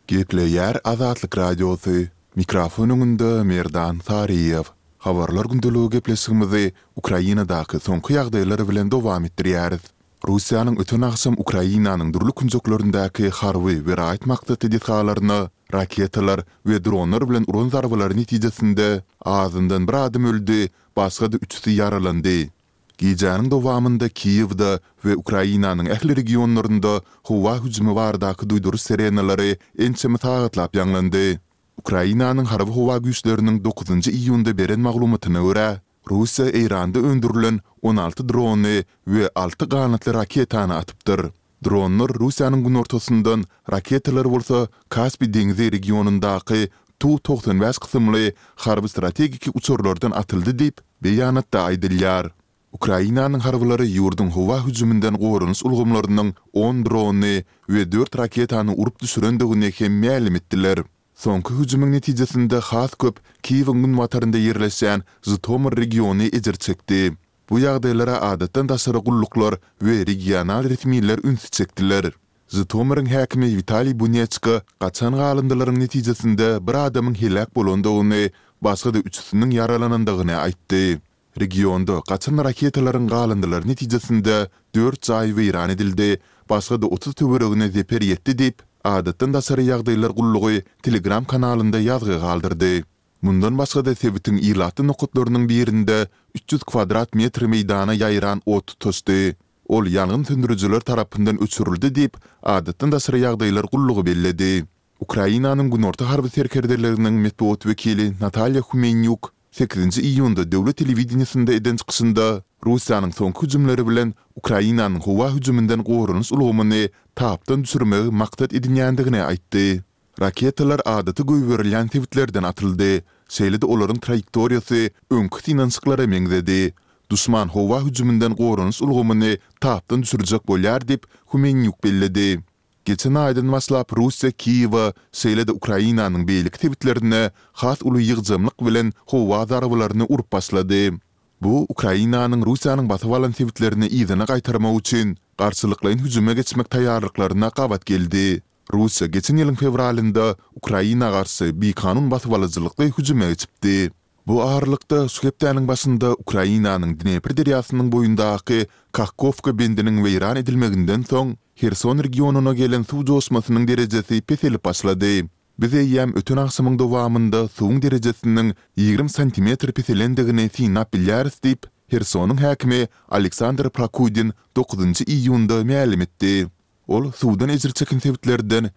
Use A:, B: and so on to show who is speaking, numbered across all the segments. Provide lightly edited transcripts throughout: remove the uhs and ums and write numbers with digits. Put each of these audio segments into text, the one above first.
A: Gepleyer Azatlyk Radiosu, mikrofonunda Merdan Tariyev. Habarlar gündülüğü gepleşigimizi Ukrainadaky soňky ýagdaýlary bilen dowam etdirýäris. Russiýanyň öten aksam Ukrainanyň durly künjeklerindäki harby we raýat maksat editgalaryny raketalar we dronlar bilen uran zarbalary netijesinde azyndan bir adam öldü, başga da 3 ýaralandy. Gijanyň dowamında Kiýewde we Ukrainanyň ähli regionlarynda howa hüjumy bardaky duýduruş serenalary ençeme taýgatlap ýanglandy. Ukrainanyň harby howa güýçleriniň 9-njy iýunda beren maglumatyna görä, Russiýa Eýranda öndürilen 16 drony we 6 ganatly raketany atypdyr. Dronlar Russiýanyň gün ortasyndan raketalar bolsa Kaspy deňzi regionundaky Tu-95 kysymly harby strategik uçurlardan atyldy diýip beýanatda aýdylýar. Ukrainanyň harbylary ýurdun howa hüjümünden gorunuş ulgamlarynyň 10 drony we 4 raketany urup düşürendigini hem ma'lum etdiler. Soňky hüjümüň netijesinde has köp Kiýewiň günbatarynda ýerleşen Zhytomyr regiony ejer çekdi. Bu ýagdaýlara adatdan daşary gulluklar we regional resmiýetler üns çekdiler. Zhytomyryň häkimi Vitaliy Bunetska gaçan galyndylaryň netijesinde bir adamyň helak bolandygyny, başga da 3-siniň yaralanandygyny aýtdy. Regionda gaçan raketalaryň galyndylar netijesinde 4 jaý weýran edildi, başga da 30 töweregine zeper ýetdi diýip adatdan daşary ýagdaýlar gullugy Telegram kanalynda ýazgy galdyrdy. Mundan başga da Sebitiň ýylatly nokatlarynyň birinde 300 kvadrat metr meýdana ýaýran ot tutuşdy. Ol ýangyn söndürüjiler tarapyndan öçürildi diýip adatdan daşary ýagdaýlar gullugy belledi. Ukrainanyň günorta harby serkerderleriniň medeniýet wekili Natalya Humenyuk 8-nji iýunda döwlet telewizionyasynda eden çykyşynda Russiýanyň soňky hüjümleri bilen Ukrainanyň howa hüjümünden gorunuş ulgamyny tapdan düşürmegi maksat edilýändigini aýtdy. Raketalar adaty göýberilen tewitlerden atyldy. Şeýle-de olaryň trajektoriýasy öňkü finansklara meňzedi. Duşman howa hüjümünden gorunuş ulgamyny tapdan düşürjek bolýar diýip Humenyuk belledi. Geçen aýdan başlap Russiýa Kiýewa şeýle-de Ukrainanyň beýlik tewitlerini has uly ýygjamlyk bilen howa zarbalaryny urup başlady. Bu Ukrainanyň Russiýanyň basyp alan tewitlerini ýygyna gaýtarmak üçin garşylyklaryň hüjüme geçmek taýýarlyklaryna gabat geldi. Russiýa geçen ýylyň fevralynda Ukraina garşy beýkanun basyp alyjylykly hüjüme geçipdi. Bu ağırlykda şu hepdäniň başynda Ukrainanyň Dnepr derýasynyň boýundaky Kakhovka bendiniň weýran edilmeginden soň Herson regionuna gelen suw josmasynyň derejesi peselip başlady. Biz eýýäm öten akşamyň dowamında suwuň derejesiniň 20 cm peselendigini synap bilýäris diýip Hersonyň häkimi Aleksandr Prokudin 9-njy iýunda ma'lum etdi. Ol suwdan ejer çekin tewitlerden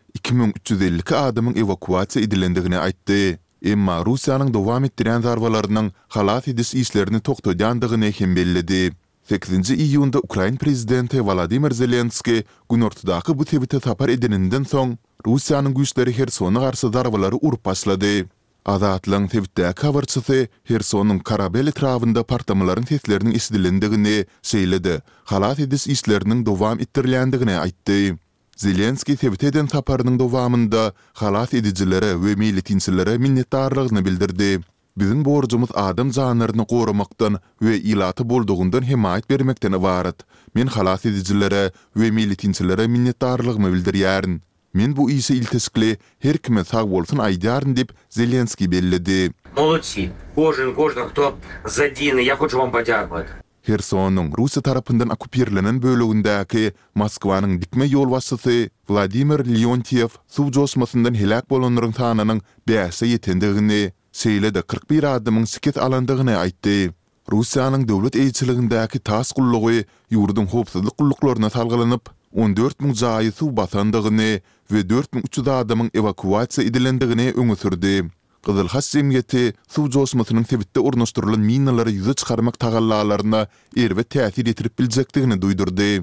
A: 2352 adamyň evakuasiýa edilendigini aýtdy. Emma Russiýanyň dowam etdirän zarbalarynyň halat ediş işlerini toktaýandygyny hem belledi. 8-nji iýunda Ukraina prezidenti Volodymyr Zelenski gün ortadaky bu tewite tapar edeninden soň Russiýanyň güýçleri Hersona garşy zarbalary urup başlady. Azatlyň tewitdäki habarçysy Hersonyň Karabel etrafynda partlamalaryň sesleriniň eşidilendigini şeýledi. Halat ediş işleriniň dowam etdirilýändigini aýtdy. Zelenski tewit eden taparynyň dowamında halat edijilere we milletçilere minnetdarlygyny bildirdi. Bizim borcumuz adam janylaryny goramakdan we ýylaty boldugundan himayet bermekden ibaret. Men halat edijilere we milletçilere minnetdarlygymı bildirýärin. Men bu işe iltiskli her kime sag bolsun aýdýaryn diýip Zelenski belledi.
B: Молодцы. Кожен, хто задіяний, я хочу вам подякувати.
A: Hersonyň Russiýa tarapyndan okupirlenen bölегindäki Moskwanyň dikme ýol başçysy Vladimir Leontiev suw josmasyndan helak bolanlaryň sanynyň 5-e ýetendigini, şeýle-de 41 adamyň sikit alandygyny aýtdy. Russiýanyň döwlet eýçiligindäki tas gullugy ýurdun howpsuzlyk gulluklarına salgylanyp 14.000 jaý suw basandygyny we 4.300 adamyň evakuasiýa edilendigini öňe sürdi. Gyzyl Has jemgyýeti suw josmasynyň tebitde ornaşdyrylan minalary ýüze çykarmak tagallalaryna erwe täsir etirip biljekdigini duýdurdy.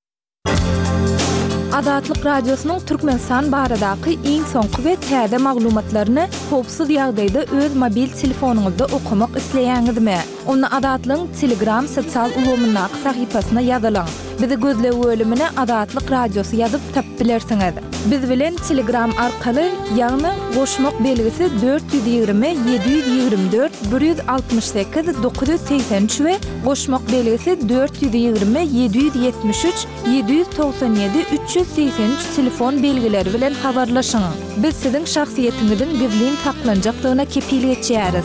C: Azatlyk radiosynyň Türkmenistan baradaky iň soňky we täze maglumatlaryny howpsuz ýagdaýda öz mobil telefonuňyzda okumak isleýäňizmi? Onu Azatlyň Telegram sosial ulgamynyň sahypasyna ýazylaň Bizi gözle bölümüne Azatlyk Radiosu yazıp tapbilersiňiz. Biz bilen Telegram arkaly ýagny goşmak belgisi 420 724 168 983 we goşmak belgisi 420 773 797 383 telefon belgileri bilen habarlaşyň. Biz siziň şahsiýetiňizin gizlin saklanjakdygyna kepillik etýäris.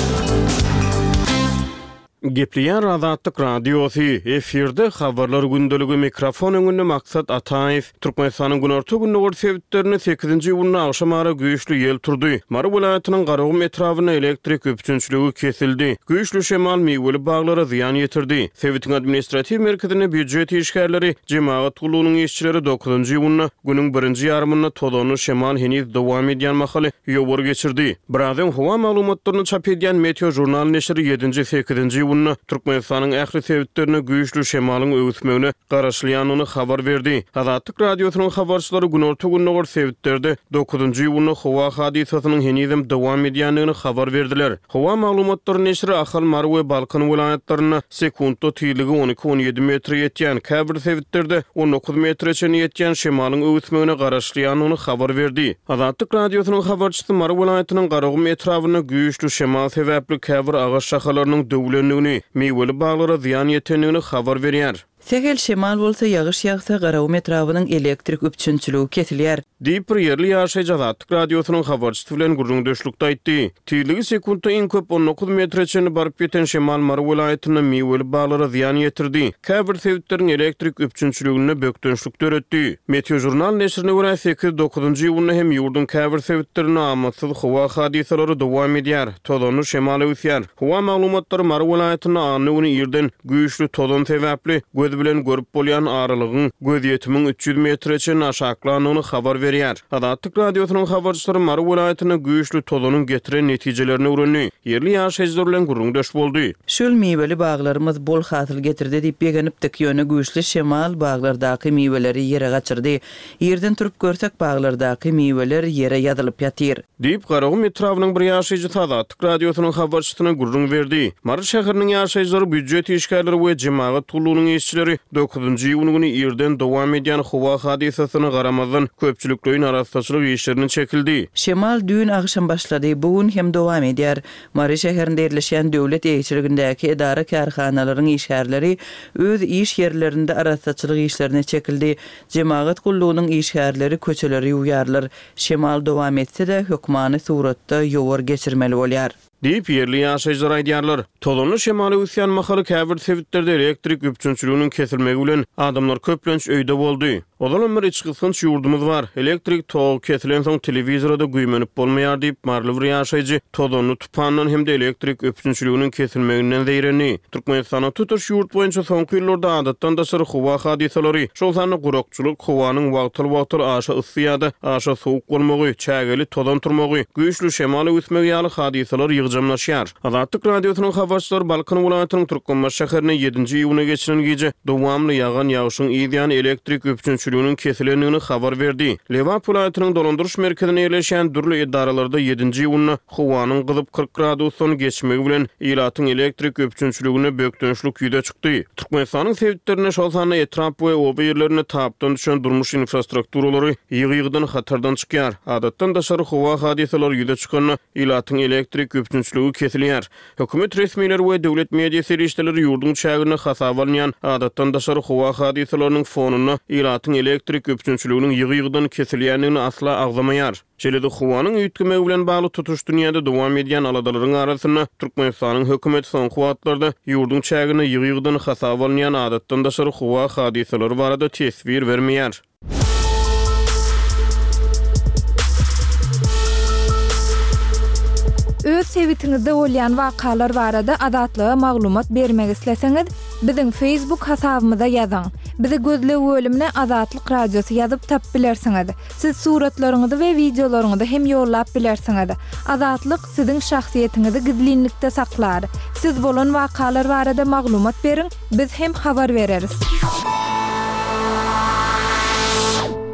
D: Gepliýän Azatlyk Radiosu efirde habarlar gündöligi mikrofon öňünde maksat Ataýew Türkmenistanyň günorta günüňi sebäplerini 8-nji ýylyna agşamara güýçlü ýel turdy. Mara welaýatynyň Garagum etrawyna elektrik öpçünçligi kesildi. Güýçlü şemal meýweli baglara ziýan ýetirdi. Sebätiň administrativ merkezine büdjet işgärleri, jemaat gulunyň işçileri 9-njy ýylyna günüň 1-nji ýarymyna tolany şemal heniz dowam edýän mahaly ýowur geçirdi. Birazdan howa maglumatlaryny çap edýän Meteo jurnal neşri 7-8-nji Türkmenistanyň ähli sebäplerine güýçlü şemalyň öwüsmegine garaşlýanyny habar berdi. Azatlyk Radiosynyň habarçylary günorta günüňi sebäplerde 9-njy ýylyny howa hadisasynyň henizem dowam edýändigini habar berdiler. Howa maglumatlary neşri Ahal Mary we Balkan welaýatlaryna sekundda tüýligi 12-17 metr ýetýän, käbir sebäplerde 19 metrçe ýetýän şemalyň öwüsmegine garaşlýanyny habar berdi. Azatlyk Radiosynyň habarçysy Mary welaýatynyň Garagum etrawyna güýçlü şemal sebäpli käbir agaç şahalarynyň döwlendigini, meýweli baglara ziýan ýetendigini habar berýär.
E: Segel şemal bolsa ýagyş ýagsa Garagum etrawynyň elektrik öpçünçligi kesilýär.
D: Diýip bir ýerli ýaşaýjy Azatlyk Radiosynyň habarçysy bilen gurrundaşlykda aýtdy. Tüýligi sekundda iň köp 19 metrçe baryp ýeten şemal Mary welaýatynyň meýweli baglara ziýan ýetirdi. Käbir sebäpleriniň elektrik öpçünçligine bökdönçlük döretdi. Meteo jurnal neşrine görä 8-9-njy ýylyna hem ýurdun käbir sebäplerine amatsız howa hadisalary dowam edýär. Tolany şemal öwsýär. Howa maglumatlary Mary welaýatyna anyny ýerden güýçlü tolan sebäpli göz bilen görüp bolýan aralygyň göz ýetimiň 300 metrçe aşaklanyny habar berýär. Azatlyk Radiosynyň habarçylary Mary welaýatyna güýçlü tolanyň getiren netijelerini öwrenýär. Ýerli ýaşaýjylar bilen gurrundaş boldy.
E: Şol meýweli baglarymyz bol hasyl getirdi diýip begenipdik ýöne güýçlü şemal baglardaky meýweleri ýere gaçyrdy. Ýerden turup görsek baglardaky meýweler ýere ýadylyp ýatyr.
D: Diýip Garagum etrawynyň bir ýaşaýjy Azatlyk Radiosynyň habarçysyna gurrun berdi. Mary şäheriniň ýaşaýjylary büdjet işgärleri we jemaat gulunyň işçileri 9-njy ýylyny ýerden dowam edýän howa hadisasyny garamazdan köpçüliklerin araççylyk işlerini çekildi.
E: Şemal dün agşam başlady, bugün hem dowam edýär. Mary şäherinde ýerleşen döwlet eýçiligindäki edara karhanalaryň işgärleri öz iş ýerlerinde araççylyk işlerini çekildi. Jemaat gulunyň işgärleri köçeleri ýuýarlar. Şemal dowam etse-de hökmany suratda ýowur geçirmeli bolýar.
D: Diýip ýerli ýaşaýjylar aýdýarlar. Tolany şemaly üsýan mahaly käbir sebäplerde elektrik öpçünçliginiň kesilmegi bilen adamlar köplenç öýde boldy. Odalan bir içgysynç ýurdumyz bar. Elektrik tog kesilen soň telewizorda güýmenip bolmaýar diýip marly bir ýaşaýjy tolany tupandan hem de elektrik öpçünçliginiň kesilmeginden zeýreni. Türkmenistana tutuş ýurt boýunça soňky ýyllarda adatdan daşary howa hadisalary, şol sany gurakçylyk, howanyň wagtyl aşa yssyýady, aşa sowuk bolmagy, çägeli todan turmagy, güýçlü şemaly üsmegi ýaly hadisalar ýygjamlaşýar. Azatlyk Radiosynyň habarçylary Balkan welaýatynyň Türkmenbaş şäherine 7-nji ýylyna geçiren gece dowamly ýagan ýagşyň ýetýän elektrik öpçünçliginiň kesilendigini habar berdi. Lewap welaýatynyň dolandyryş merkezine ýerleşen dürli idaralarda 7-nji ýylyna howanyň gyzyp 40 gradusdan geçmegi bilen ýylatyň elektrik öpçünçligine bökdönçlük ýüze çykdy. Türkmenistanyň sebäplerine şol sany etrap we oba ýerlerine tapdan düşen durmuş infrastrukturalary ýygy-ýygydan hatardan çykýar. Adatdan daşary howa hadisalary ýüze çykanyna ýylatyň elektrik öpçünçligi kesilýär. Hökümet resmiýetleri we döwlet media serişleri ýurdun çägine hasap alynýan adatdan daşary howa hadisalarynyň fonuny ýylatyň elektrik öpçünçliginiň ýygy-ýygydan kesilýändigini asla agzamaýar. Çelede howanyň üýtgeme bilen bagly tutuş dünýäde dowam edýän aladalaryň arasyna Türkmenistanyň hökümet soňky wagtlarda ýurdun çägine ýygy-ýygydan hasap alynýan adatdan daşary howa hadisalary barada tesbir bermeýär.
C: Öz sebätiňizde bolýan wakalar barada azatlyga maglumat bermek isleseňiz, biziň Facebook hasabymyza ýazyň. Bizi gözle bölümine Azatlyk Radiosu ýazyp tapbilersiňiz. Siz suratlaryňyzy we videolaryňyzy hem ýollap bilersiňiz. Azatlyk siziň şahsiýetiňizi gizlinlikde saklar. Siz bolan wakalar barada maglumat beriň, biz hem habar bereriz.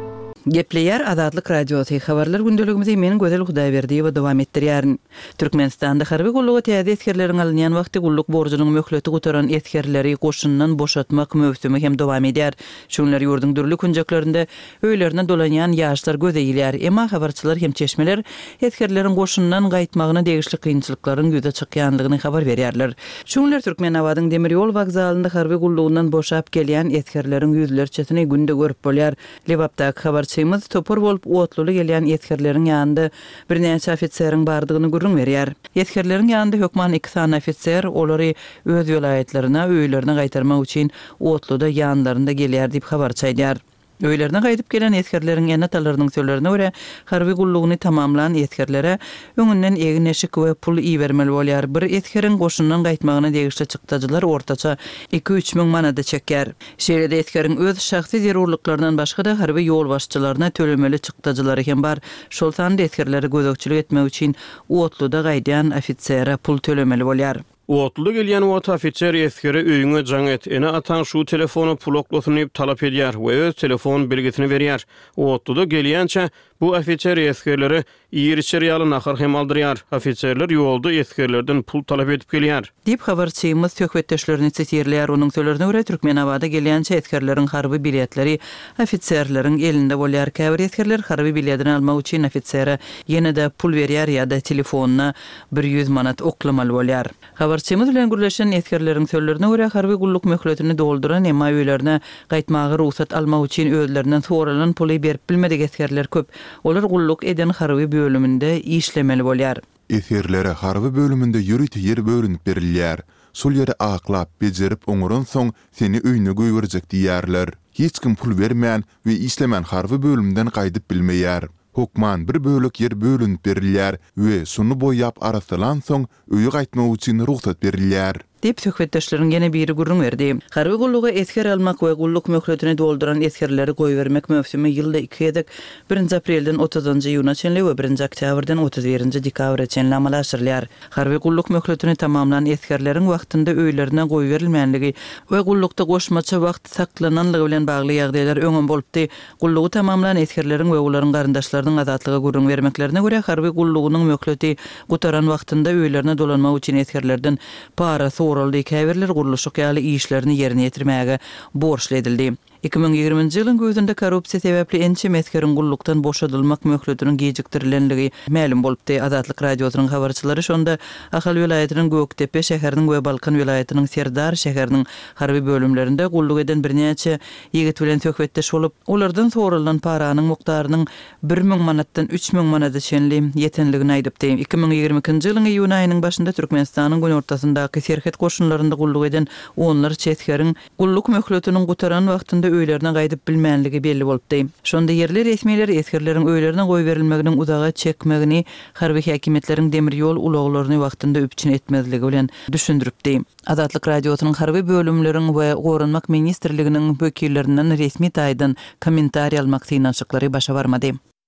E: Gepleyer Azatlyk Radiosu habarlar gündeligimizi meniň gözel Hudaýberdi we dowam etdirýärin. Türkmenistanda harby gullugy täze etkerleriň alynýan wagty gulluk borjunyň möhleti gutaran etkerleri goşundan boşatmak mövsümi hem dowam edýär. Şunlar ýurdun dürli kunjaklarynda öýlerine dolanýan ýaşlar gözeýilýär. Emma habarçylar hem çeşmeler etkerleriň goşundan gaýtmagyna degişli kynçylyklaryň ýüze çykýanlygyny habar berýärler. Şunlar Türkmenabadyň demir ýol wagzalynda harby gullugundan boşap gelýän etkerleriň ýüzlerçesini günde görüp bolýar. Lebapdaky habarçymyz topor bolup otluly gelýän etkerleriň ýanynda bir näçe ofitseriň bardygyny görüň berýär. Etkerleriň ýanynda hökman 2 sany ofitser olary öz ýolaýatlaryna, öýlerine gaýtarmak üçin otluda ýanlarynda gelýär diýip habar çaýdýar. Öýlerine gaýdyp gelen etkerleriň ýanatalarynyň sözlerine görä, harby gullugyny tamamlanan etkerlere öňünden egin eşik we pul iýermeli bolýar. Bir etkeriň goşundan gaýtmagyna degişli çykdagylar ortaça 2-3 müň manada çekýär. Şeýle etkeriň öz şahsy zerurlyklaryndan başga da harby ýol başçylary tölemeli çykdagylary hem bar. Şol sanda etkerleri gözekçilik etmek üçin otluda gaýdýan ofitsere pul tölemeli bolýar.
D: Otluda gelýän wagt ofitser eskere öýüňe jaň et. Ene atan şu telefonu puloklatnyp talap edýär we öz telefon belgesini berýär. Otluda gelýänçe bu ofitser eskerleri ýeri ýaly nahar hem aldyrýar. Ofitserler ýolda eskerlerden pul talap edip gelýär.
E: Dip habarçymyz töhbetdeşlerini çetirler. Onuň sözlerine görä Türkmenabada gelýänçe etkerleriň harby biletleri ofitserleriň elinde bolýar. Käbir etkerler harby biletini almak üçin ofitsere ýene-de pul berýär ýa-da telefonyna 100 manat oklamaly bolýar. Habarçymyz bilen gürleşen etkerleriň sözlerine görä harby gulluk möhletini dolduran emma öýlerine gaýtmagy ruhsat almak üçin özlerinden soralan puly berip bilmedik etkerler köp. Olar gulluk eden harby bölümünde işlemeli bolýar.
A: Etkerlere harby bölümünde ýürüt ýer bölünip berilýär. Sul ýere aklap, bejerip oňuran soň seni öýüne goýberjek diýärler. Hiç kim pul bermän we işlemän harby bölümden gaýdyp bilmeýär. Hukman bir bölük yer bölünip berilýär we suny boýap arasalan soň öýe gaýtmak üçin ruhsat berilýär.
E: Dip töhbetdeşleriň gene biri gurrun berdi. Harby gullugy etker almak we gulluk möhletini dolduran etkerleri goýbermek mövsümi ýylda 2 edek 1 aprelden 30-njy ýyla çenli we 1 oktýabrdan 31-nji dekabra çenli amalaşdyrylýar. Harby gulluk möhletini tamamlanan etkerleriň wagtynda öýlerine goýberilmänligi we gullukda goşmaça wagt saklananlygy bilen bagly ýagdaýlar öňe bolupdy. Gullugy tamamlanan etkerleriň we olaryň garyndaşlarynyň azatlygy gurrun bermeklerine görä harby gullugynyň möhleti gutaran wagtynda öýlerine dolanmak üçin etkerlerden para oraldy käbirler guruluşyk ýaly işlerini ýerine ýetirmäge borçly edildi. 2020-nji ýylyň gözünde korrupsiýa sebäpli ençe etkerin gullukdan boşadylmak möhletiniň gejikdirilenligi ma'lum bolupdy. Azatlyk radiosynyň habarçylary şonda Ahal vilayatynyň Göktepe şäheriniň we Balkan vilayatynyň Serdar şäheriniň harby bölümlerinde gulluk eden birnäçe ýigit bilen töhbetdeş bolup, olardan soralan paranyň mukdarynyň 1000 manatdan 3000 manata çenli ýetenligini aýdypdy. 2022-nji ýylyň iýun aýynyň başynda Türkmenistanyň gün ortasyndaky serhet goşunlarynda gulluk eden onlarça etkerin gulluk möhletiniň gutaran wagtynda öýlerine gaýdyp bilmänligi belli bolupdy. Şonda yerli resmiler etkerleriň öýlerine goýberilmeginiň uzaga çekmegini harby häkimetleriň demir ýol ulaglaryny wagtynda üpçün etmezligi bilen düşündiripdi. Azatlyk radiosynyň harby bölümleriň we Gorunmak ministrliginiň wekillerinden resmi taýdan kommentariýa almak synançyklary başa barmady.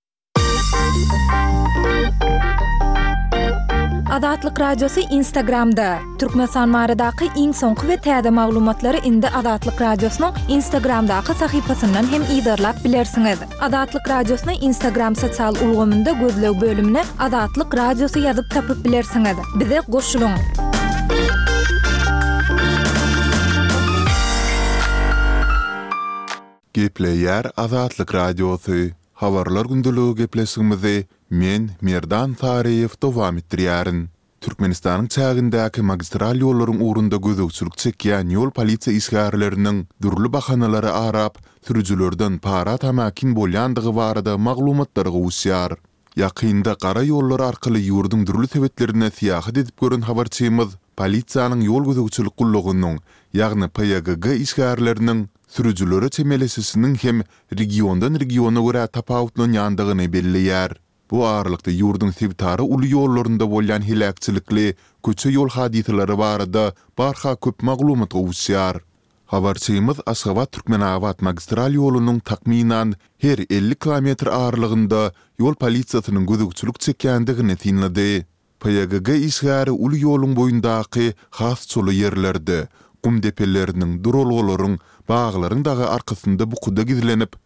C: Azatlyk radiosu Instagramda. Türkmenistan baradaky iň soňky we täze maglumatlary indi Azatlyk radiosynyň Instagramdaky sahypasyndan hem ýygyrlap bilersiňiz. Azatlyk radiosyny Instagram sosial ulgamynda gözleg bölümine Azatlyk radiosu ýazyp tapyp bilersiňiz. Bize goşulyň.
A: Gepleýär Azatlyk radiosu. Habarlar gündeligi gepleşigimizi men Merdan Tariýew dowam etdirýärin. Türkmenistanyň çägindäki magistral ýollaryň uğrunda gözegçilik çekýän ýol polisiýa işgärleriniň dürli bahanalary arap sürüjülerden para tamakin bolýandygy barada maglumatlary gowşýar. Ýakynda gara ýollar arkaly ýurdun dürli sebetlerine siýahat edip gören habarçymyz polisiýanyň ýol gözegçilik gullugynyň, ýagny PYGG işgärleriniň sürüjülere çemelesisinin hem regiondan regiona görä tapawutlanýandygyny belliýär. Bu aralykda ýurdun sebitary uly ýollarynda bolýan hilakçylykly köçe ýol hadiseleri barada barha köp maglumat gowşýar. Habarçymyz Aşgabat Türkmenabad magistral ýolunyň takminan her 50 kilometr aralygynda ýol polisiýasynyň gözegçilik çekýändigini tinledi. PYGG işgäri uly ýoluň boýundaky has çuly ýerlerde, kum depelleriniň, durolgolaryň, baglaryň dagy arkasynda bukuda gizlenip,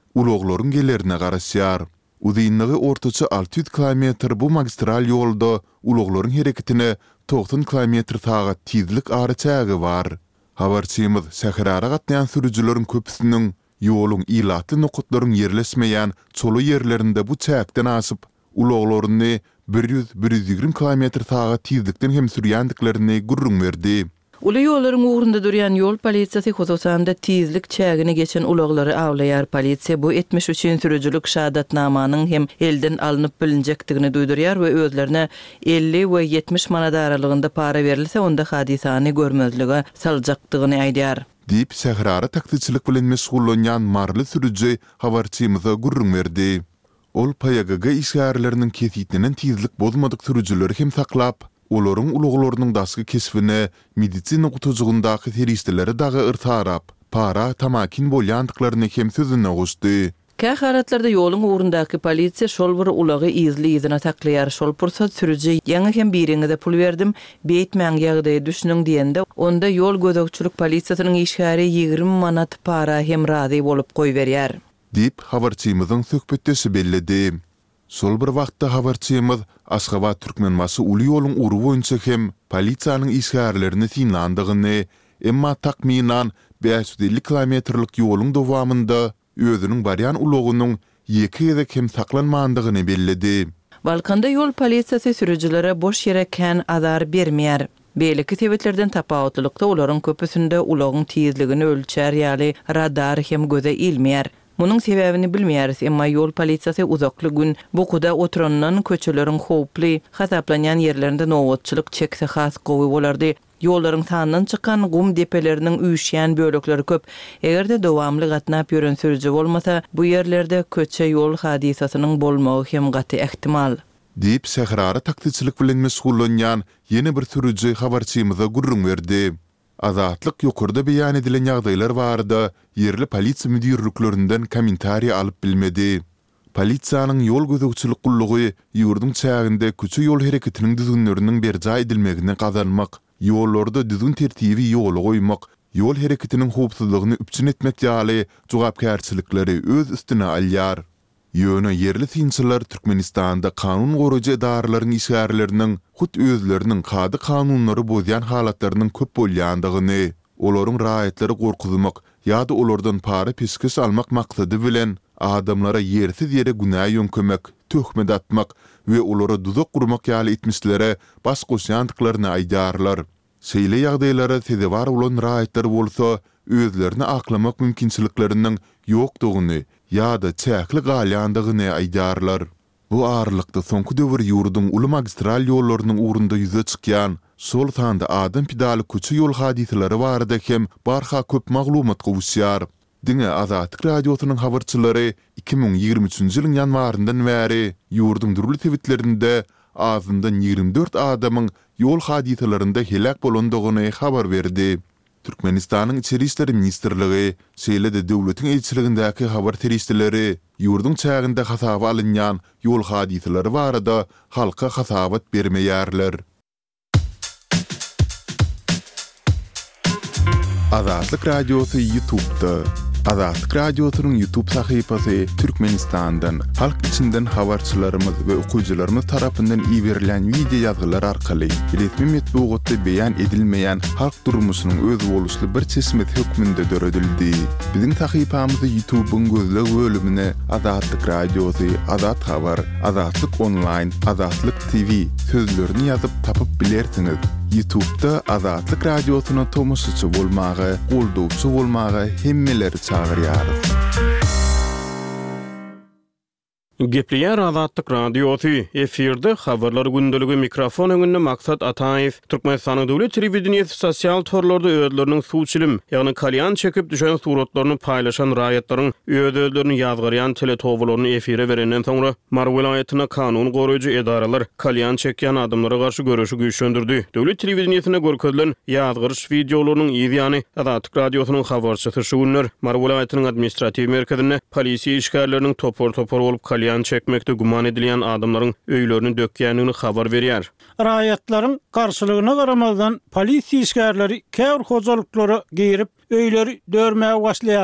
A: uloglaryň gellerine garaşýar. Uzynlygy ortaça 600 km bu magistral ýolda uloglaryň hereketine 90 km saat tizlik araçagy bar. Habarçymyz Sährara gatnaýan sürüjileriň köpüsiniň ýoluň ilatly nokatlaryň yerleşmeýän çolu yerlerinde bu çäkden asyp uloglaryny 100-120 km saat tizlikden hem sürýändiklerini gurrun berdi.
E: Ulu ýollaryň ugrunda durýan ýol polisiýasy hususanda tizlik çägini geçen uloglary awlaýar. Polisiýa bu 73 sürüjilik şahadatnamanyň hem elden alınıp bilinjekdigini duýdurýar we özlerine 50 we 70 manat aralygynda para berilse onda hadisany görmezlige saljakdygyny aýdýar.
A: Diýip Sährara takdyçylyk bilen meşgullanýan marly sürüji habarçymyza gurrun berdi. Ol PYGG işgärleriniň kesitinen tizlik bozmadyk sürüjileri hem saklap, olaryň uluglarynyň dasky kesbine medisina gutucugyndaky teristleri dagy ırtarap, para tamakin bolýandyklaryny hem sözüne goşdy.
E: Kä halatlarda ýoluň ugrundaky polisiýa şol bir ulagy izine taklaýar. Şol pursat sürüji ýaňy hem biriňe pul berdim, beýtmäň ýagdaýy düşünüň diýende, onda ýol gözegçilik polisiýasynyň işgäri 20 manat para hem razy bolup goýberýär.
A: Diýip habarçymyzyň söhbetdesi belledi. Sol bir wagtda habarçymyz Aşgabat Türkmenmasy uly ýoluň ury boýunça hem polisiýanyň işgärlerini tinlandygyny, emma takminan 550 kilometrlik ýoluň dowamında özüniň barýan ulogunyň ýeke hem saklanmandygyny belledi.
E: Balkanda ýol polisiýasy sürüjilere boş ýere kän azar bermeýär. Beýleki sebeplerden tapawutlykda olaryň köpüsinde ulogyň tizligini ölçär ýaly radar hem göze ilmeýär. Munyň sebäbini bilmeýäris, emma ýol polisiýasy uzakly gün bokuda oturandan köçeleriň howply hasaplanýan ýerlerinde nowatçylyk çekse has gowy bolardy. Ýollaryň sanynyň çykan gum depeleriniň üýşýän bölekleri köp. Egerde dowamly gatnap ýören sürüji bolmasa, bu ýerlerde köçe ýol hadisasynyň bolmagy hem gaty ehtimal.
A: Diýip Sährara takdyçylyk bilen meşgullanýan ýene bir sürüji habarçymyza gurrun berdi. Azatlyk ýokurda beýan edilen ýagdaýlar barada yerli polisiýa müdirliklerinden kommentariýa alyp bilmedi. Polisiýanyň ýol gözegçilik gullugy ýurdun çäginde köçe ýol hereketiniň düzgünleriniň berja edilmegine gazanmak, ýollarda düzgün tertibi ýoly goýmak, ýol hereketiniň howpsuzlygyny üpçün etmek ýaly jogapkärçilikleri öz üstüne alýar. Ýöne yerli tinçiler Türkmenistanda kanun goraýjy edaralaryň işgärleriniň hut özleriniň kady kanunlary bozýan halatlarynyň köp bolýandygyny, olaryň raýatları gorkuzmak ýa-da olardan para peskes almak maksady bilen adamlara yersiz ýere günah ýönkemek, töhmet atmak we olara duzak gurmak ýaly etmislere bas goşýandyklaryny aýdarlar. Şeýle ýagdaýlara sezebar bolan raýatlar bolsa, özlerini aklamak mümkinçiliklerinden ýokdugyny ýa-da çäkli galýandygyny aýdarlar. Bu ağırlykda soňky döwür ýurdun uly magistral ýollarynyň ugrunda ýüze çykýan, sol sanda adam pidaly köçe ýol hadiseleri barada hem barha köp maglumat gowşýar. Diňe Azatlyk radiosynyň habarçylary 2023-nji ýylyň ýanwaryndan bäri ýurdun durly tewitlerinde azyndan 24 adamyň ýol hadiselerinde helak bolandygyny habar berdi. Türkmenistanyň Içeri işleri ministrligi, şeýle-de döwletiň elçiligindäki habar teristleri ýurdun çäginde hasaba alynýan ýol hadiseleri barada halka hasabat bermeýärler. Azatlyk radiosy YouTube'da. Azatlyk radiosynyň YouTube sahypasy Türkmenistandan, halk içinden habarçylarymyz we okuyjylarymyz tarapyndan iýerilen video ýazgylar arkaly resmi metbuatda beýan edilmeýän halk durmuşynyň öz boluşly bir çeşmet hökmünde döredildi. Biziň sahypamyzy YouTube'un gözleg bölümine Azatlyk radiosy, Azat habar, Azatlyk online, Azatlyk TV sözlerini ýazyp tapyp bilersiňiz. YouTube'da Azatlyk radiosyna tomoşçy bolmagy, goldowçy bolmagy hemmeleri çağırýar.
D: Gepliýär Azatlyk radiosy, efirde habarlar gündöligi mikrofon öňünde Maksat Ataýew, Türkmenistanyň döwlet telewizionýasy sosial torlarda özleriniň suwçilim, ýagny kalyan çekip düşen suratlaryny paýlaşan raýatlaryň özlerini ýazgyrýan teletowlaryny efire berenden soňra Mar welaýatyna kanun goraýjy edaralar kalyan çekýän adamlara garşy görüşi güýçlendirdi. Döwlet telewizionýasyna görkezlen ýazgyryş videolarynyň ýa-ni Azatlyk radiosynyň habarçysy şu günler Mar welaýatynyň administrativ merkezine polisiýa işgärleriniň topor bolup kalyan çekmekde guman edilýän adamlaryň öýlerini dökýändigini habar berýär.
F: Raýatlaryň garşylygyna garamazdan polisiýa işgärleri käwr hojalyklary giyirip öýleri dörmäge başlaýarlar.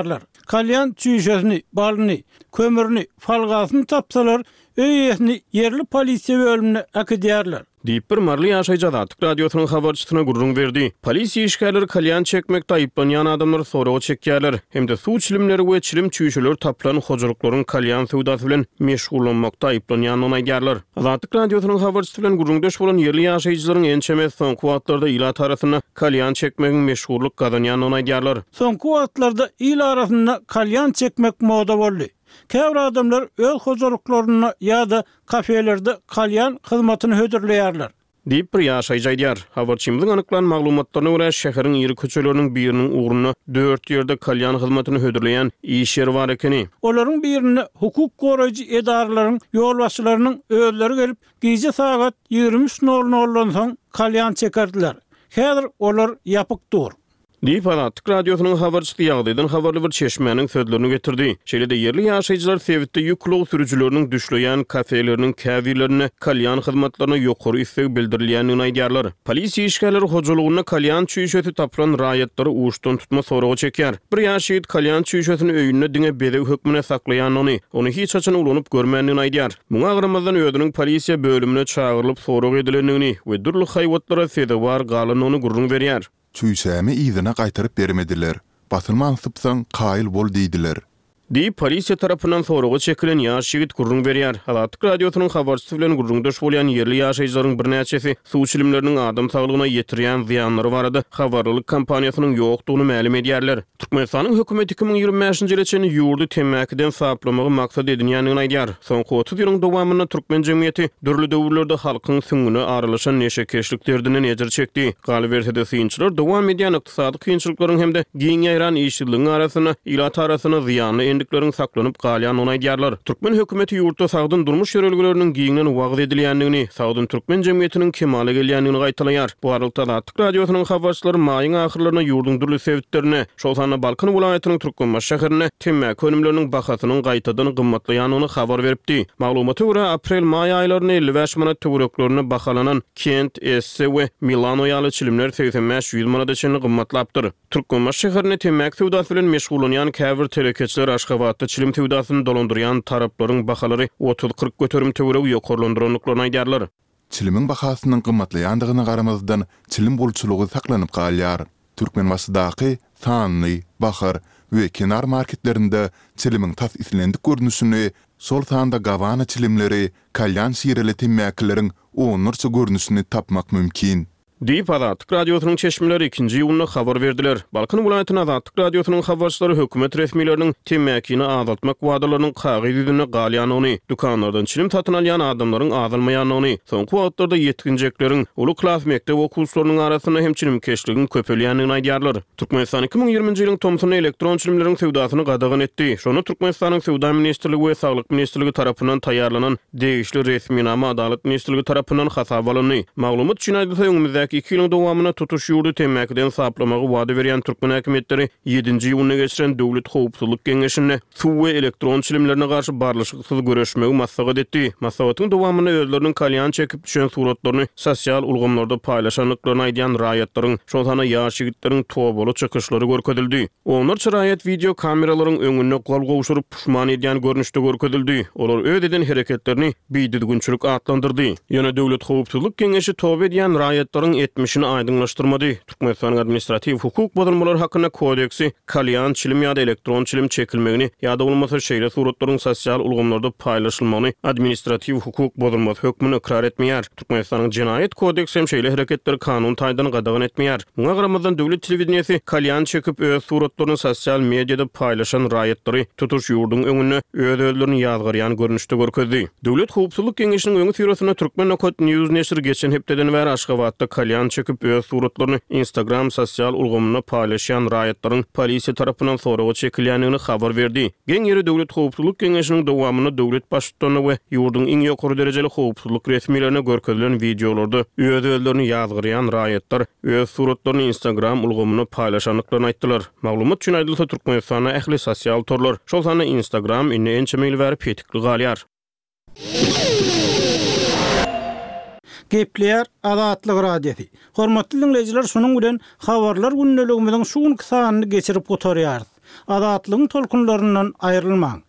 F: kalyan çüýşesini, balyny, kömürni, falgasyny tapsalar, öýesini yerli polisiýa bölümine akydýarlar.
D: Diýip bir marly ýaşaýjy Azatlyk radiosynyň habarçysyna gurrun berdi. Polisiýa işgärleri kalyan çekmekde aýyplanýan adamlar soragy çekýärler. Hemde suw çilimleri we çilim çüýşeler tapılan hojalyklaryň kalyan sowdasy bilen meşgullanmakda aýyplanýanyny aýdýarlar. Azatlyk radiosynyň habarçysy bilen gurrundaş bolan yerli ýaşaýjylaryň ençeme soňky wagtlarda ýyla tarasyna kalyan çekmegiň meşgullyk gazanýanyny aýdýarlar.
F: Soňky wagtlarda ýyl arasynda kalyan çekmek moda boldy. Käbir adamlar öz hojalyklaryna ýa-da kafelerde kalyan hyzmatyny hödürleýärler.
D: Diýip bir ýaşaýjy aýdýar. Habarçymyzyň anyklanan maglumatlaryna görä şäheriniň ýeri köçeleriniň biriniň ugruna 4 ýerde kalyan hyzmatyny hödürleýän iş ýeri bar ekeni.
F: Olaryň birine hukuk goraýjy edaralaryň ýolbaşçylarynyň özleri gelip gije sagat 23:00'dan soň kalyan çekerdiler. Häzir olar ýapykdyr.
D: Diýip Azatlyk radiosynyň habarçysy ýagdaýdan habarly bir çeşmenin sözlerini getirdi. Şeýle-de yerli ýaşaýjylar sebäpde ýüklü sürüjüleriniň düşleýän kafeleriniň käwirlerini kalyan hyzmatlaryna ýokary istek bildirilýänini aýdýarlar. Polisiýa işgärleri hojalygyna kalyan çüýşesi tapylan raýatlary uçdan tutma soragy çekýär. Bir ýaşaýyt kalyan çüýşesini öýünde diňe bedew hökmüne saklaýanyny, ony hiç açan ulanyp görmänini aýdýar. Muňa garamazdan özüniň polisiýa bölümine çagyrylyp soragy edilenini we durly haýwatlara sebäpbar galanyny gurrun berýär.
A: Çüýşämi ýygyna gaýtaryp bermediler. Batylman sypsaň qaýyl bol diýdiler.
D: Diýip polisiýa tarapyndan soragy çekilen ýaş ýigit gurrun berýär. Azatlyk radiosynyň habarçysy bilen gurrundaş bolýan yerli ýaşaýjylaryň bir näçesi suw çilimleriniň adam saglygyna ýetirýän ziýanlary barada habarlyk kampaniýasynyň ýokdugyny ma'lum edýärler. Türkmenistanyň hökümeti 2025-nji ýyla çenli ýurdy temäkiden saplamagy maksat edinýänini aýdýar. Soňky 30 ýylyň dowamynda türkmen jemgyýeti dürli döwürlerde halkyň süňüne aralaşan neşekeşliklerden ejir çekdi. Galy bersede synçylar dowam edýän ykdysady kynçylyklaryň hemde giň ýaýran işçiligiň arasyna ýylat arasyna ziýanly endiklerin saklanyp galýan ony aýdýarlar. Türkmen hökümeti ýurtda sagdyn durmuş ýörelgileriniň giňinden wagt edilýändigini, sagdyn türkmen jemgyýetiniň kemale gelýändigini gaýtalaýar. Bu aralykda Azatlyk radiosynyň habarçylary maýyň ahyrlaryna ýurduň durly sebäplerine, şol sana Balkan welaýatynyň Türkmenbaş şäherine temmäk önümleriniň bahasynyň gaýtadan gymmatlaýanyny habar beripdi. Maglumata görä aprel-may aýlaryna 55 manat töwereklerini bahalanan Kent, Esse we Milano ýaly çilimler 85-100 manat çenli gymmatlapdyr. Türkmenbaş şäherine temmäk sowdasy bilen meşgullanýan käbir telekeçiler Aşgabatda çilim tewdasyny dolandyrýan taraplaryň bahalary 30-40 göterim töwerek ýokarlandyranyklaryny aýdýarlar.
A: Çilimiň bahasynyň gymmatlaýandygyna garamazdan çilim bolçulugy saklanyp galýar. Türkmenbaşydaky sanly, bahar we kenar marketlerinde çilimiň tas islendik görnüşini, sol sanda gawana çilimleri, kalyan şireli temmäkleriň onurça görnüşini tapmak mümkin.
D: Diýip Azatlyk radiosynyň çeşmeleri 2-nji ýylyna habar berdiler. Balkan welaýatynyň Azatlyk radiosynyň habarçylary hökümet resmiýetleriniň temmäkini azaltmak wadalarynyn gaýdydyna galýanyny, dukanlardan çilim tatyn alýan adamlaryň azalmaýanyny, soňky wagtlarda ýetginjekleriň uly klas mektep okuwçylarynyň arasyna hem çilim keşliginiň köpelýänini aýdýarlar. Türkmenistan 2020-nji ýylyň tomsyny elektron çilimleriň sowdasyny gadagan etdi. Şonu Türkmenistanyň Sowda ministrligi we Saglyk ministrligi tarapyndan taýýarlanan degişli resminama Adalet ministrligi tarapyndan hasap alındy. Maglumat üçin aýdylsa 2 ýylyň dowamyna tutuş ýurdy temäkiden saplamagy wada berýän türkmen häkimetleri 7-nji ýylyna geçiren döwlet howpsuzlyk geňeşine suw we elektron çilimlerine garşy barlyşyksyz görüşmegi maslahat etdi. Maslahatyň dowamyna özleriniň kalyan çekip düşen suratlaryny sosial ulgamlarda paýlaşanlyklaryny aýdýan raýatlaryň, şol sana ýaş ýigitleriň tobolo çykyşlary görkezildi. Onlar çyraýat video kameralaryň öňüne gol gowşuryp puşman edýän görnüşde görkezildi. Olar öz eden hereketlerini biýdidgünçilik atlandyrdy. Ýöne döwlet howpsuzlyk geňeşi tob edýän raýatlaryň etmişini aýdyňlaşdyrmady. Türkmenistan administrativ hukuk bodulmalar hakkında kodeksi kalyan çilim ýa-da elektron çilim çekilmegini ýa-da bolmasa şeýle suratlaryň sosial ulgamlarda paýlaşylmagyny administrativ hukuk bodulmalar hökmüni ikrar etmeýär. Türkmenistanyň jinayet kodeksi hem şeýle hereketleri kanun taýdan gadagan etmeýär. Muňa garamazdan döwlet telewizionyasy kalyan çekip öz suratlaryny sosial mediada paýlaşan raýatlary tutuş ýurduň öňüne öz özlerini ýazgyrýan görnüşde görkezdi. Döwlet howpsuzlyk geňeşiniň öňü firmasyna Türkmen Nokot News neşri geçen hepdeden bäri Aşgabatda kalyan çekip öz suratlaryny Instagram sosial ulgamyna paýlaşan raýatlaryň polisiýa tarapyndan soragy çekilýänini habar berdi. Geň ýeri döwlet howpsuzlyk geňeşiniň dowamyny döwlet başçylygyny we ýurduň iň ýokary derejeli howpsuzlyk resmiýetlerine görkezilen videolarda öz özlerini ýazgyrýan raýatlar öz suratlaryny Instagram ulgamyna paýlaşanlyklaryny aýtdylar. Maglumat üçin aýdylsa Türkmenistana ähli sosial torlar, şol sana Instagram indi ençe mail berip ýetikli galýar.
F: Gepleýär Azatlyk radiosi. Hormatly dinleýijiler, şonuň bilen habarlar günneligimiziň şu günki sanyny geçirip gotarýarys. Adatlygyň tolkunlaryndan aýrylmaň.